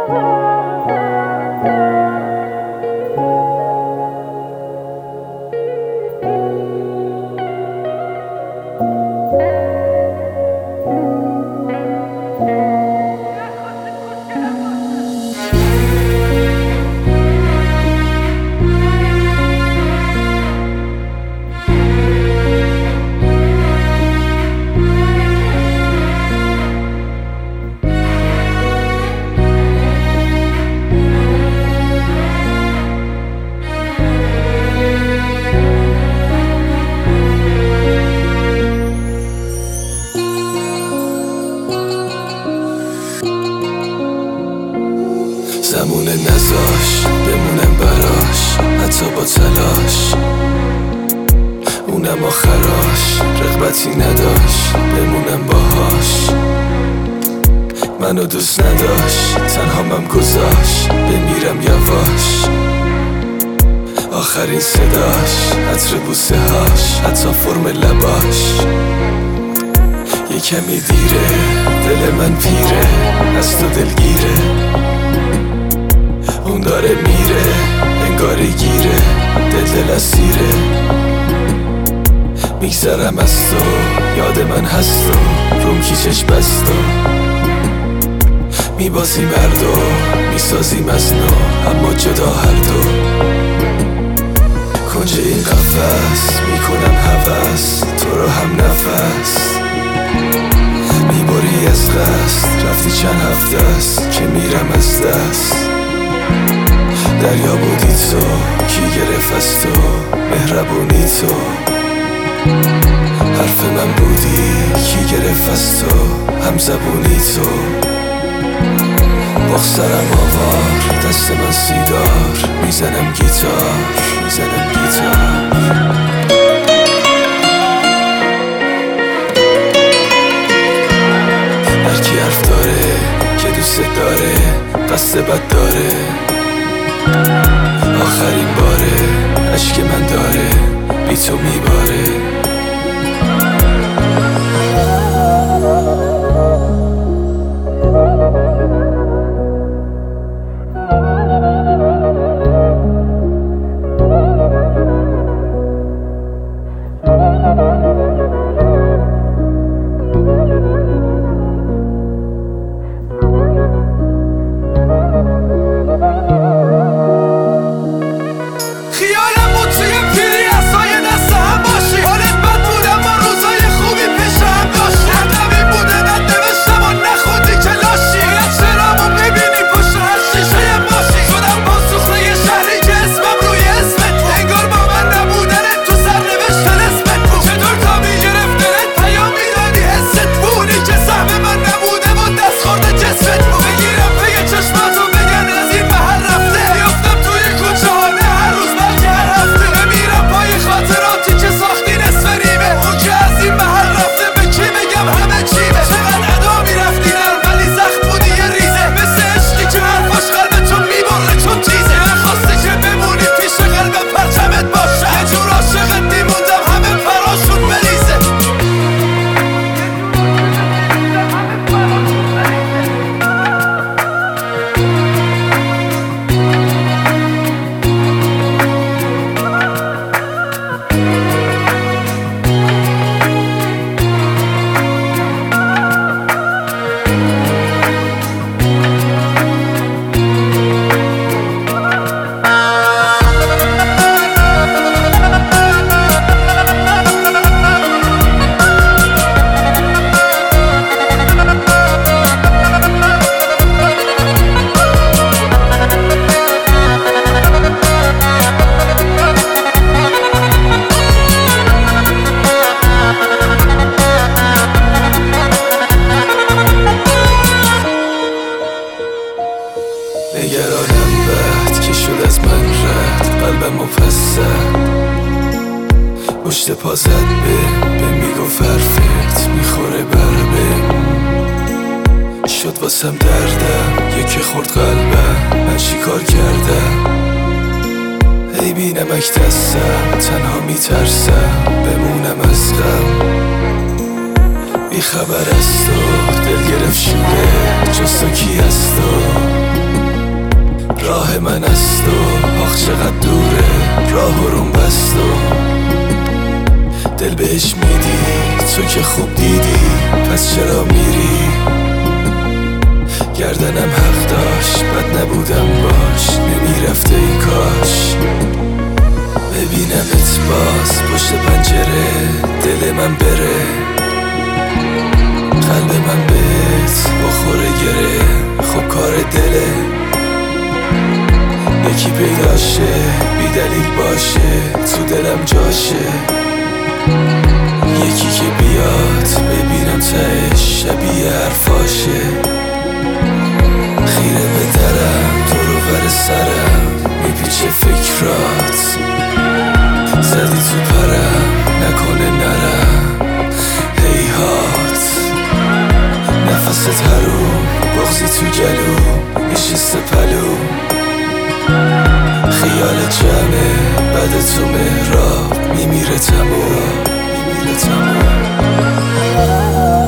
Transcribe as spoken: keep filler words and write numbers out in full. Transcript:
زمونه نذاش بمونم براش حتی با تلاش، اونم آخراش رغبتی نداشت بمونم باهاش. منو دوست نداشت تنهامم گذاشت بمیرم یواش. آخرین صداش عطر بوسه هاش حتی فرم لباش. یه کمی دیره دل من پیره از تو دلگیره. اون داره میره انگاری گیره دل دل اسیره. میگذرم از تو یاد من هست و روم کیچش بست و میبازیم هر دو میسازیم از نو اما جدا هر دو. کنج این قفس میکنم هوس تو رو هم نفس. میبری از قصد رفتی چند هفته است که میرم از دست. دریا بودی تو کی گرفت از تو مهربونی تو. حرف من بودی کی گرفت از تو هم زبونی تو. بخسرم آوار دست من سیگار میزنم گیتار میزنم گیتار. هرکی حرف داره که دوست داره قصد بد داره. آخرین باره عشق من داره بی تو میباره. نگرانم بعد که شد از من رد قلبم و پس زد. پشت پا زد به به میگفت حرفت میخوره بر به. شد واسم دردم یکی خورد قلبم من چی کار کردم. ای بی نمک دستم تنها میترسم بمونم از غم. بی خبر از تو دل گرفت شوره جز تو کی از تو. چقدر دوره، راه روم بست و دل بهش میدی. تو که خوب دیدی پس چرا میری؟ گردنم حق داشت بد نبودم باش، نمیرفته ای کاش ببینمت باز پشت پنجره. دل من بره، قلب من بهت بخوره گره. خب کار دله، یکی پیداشه بی دلیل باشه تو دلم جاشه. یکی که بیاد ببینم تهش شبیه حرفاشه. خیره به درم دور و بر سرم میپیچه فکرات. زدی تو پرم نکنه نرم هیهات. نفست حروم بغزی تو گلوم نشسته پلوم. خیال جمعه بعد تو مهراب میمیره تموم، میمیره تموم.